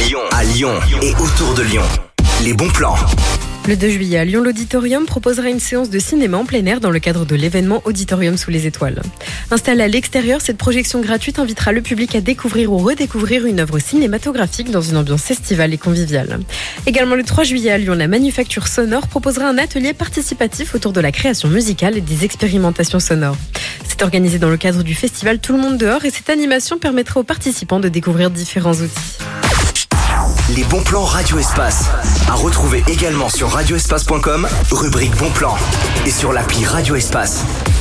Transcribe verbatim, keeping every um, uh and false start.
Lyon, à Lyon et autour de Lyon. Les bons plans. Le deux juillet à Lyon, l'Auditorium proposera une séance de cinéma en plein air dans le cadre de l'événement Auditorium sous les étoiles. Installée à l'extérieur, cette projection gratuite invitera le public à découvrir ou redécouvrir une œuvre cinématographique dans une ambiance estivale et conviviale. Également le trois juillet à Lyon, la Manufacture Sonore proposera un atelier participatif autour de la création musicale et des expérimentations sonores. C'est organisé dans le cadre du festival Tout le monde dehors et cette animation permettra aux participants de découvrir différents outils. Les bons plans Radio Espace. À retrouver également sur radio espace point com, rubrique bons plans. Et sur l'appli Radio Espace.